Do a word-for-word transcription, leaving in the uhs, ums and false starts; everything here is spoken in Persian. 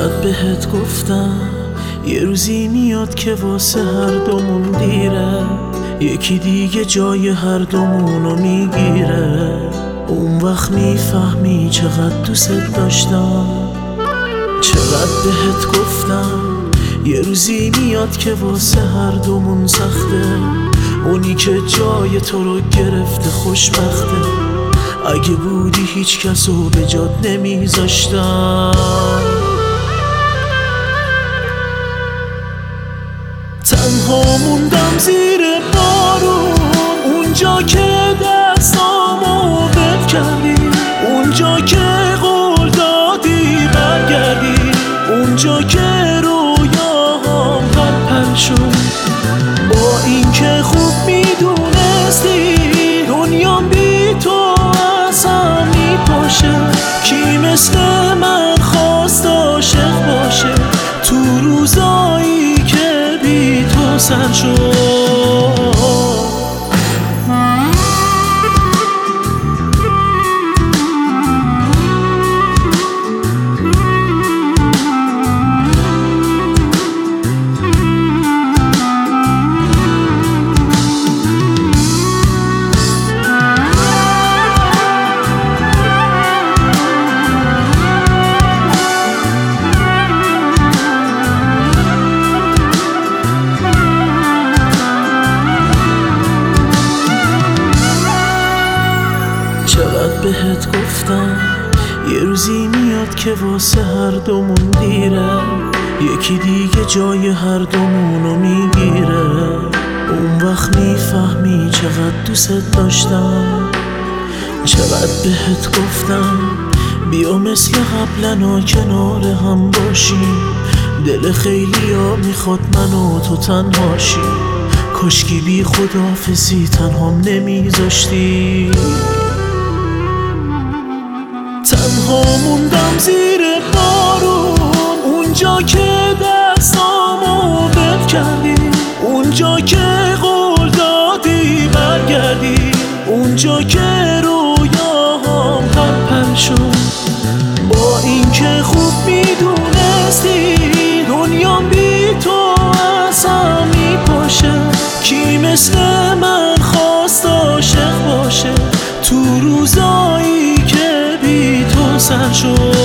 چقدر بهت گفتم یه روزی میاد که واسه هر دومون دیره، یکی دیگه جای هر دومونو میگیره. اون وقت میفهمی چقدر دوست داشتم. چقدر بهت گفتم یه روزی میاد که واسه هر دومون سخته، اونی که جای تو رو گرفته خوشبخته. اگه بودی هیچ کسو به جات نمیذاشتم. تنها موندم زیر بارون، اونجا که دستامو ول کردی، اونجا که قول دادی برگردی، اونجا که رویاهام پرپر شد. با اینکه خوب میدونستی دنیام بی تو از هم میپاشه، کی مثل من خواست عاشق باشه تو روزایی که بی تو سر شد. چقدر بهت گفتم یه روزی میاد که واسه هر دومون دیره، یکی دیگه جای هر دومونو میگیره. اون وقت میفهمی چقدر دوست داشتم. چقدر بهت گفتم بیا مثل قبلنا کنار هم باشیم، دل خیلی ها میخواد من و تو تنهاشی. کاشکی بی خداحافظی تنهام نمیذاشتی. تنها موندم زیر بارون، اونجا که دستامو ول کردی، اونجا که قول دادی برگردی، اونجا که رویاهام پرپر شد. با اینکه خوب میدونستی دنیام بی تو از هم میپاشه، کی مثل من خواست عاشق باشه تو روزایی که بی تو سر شد.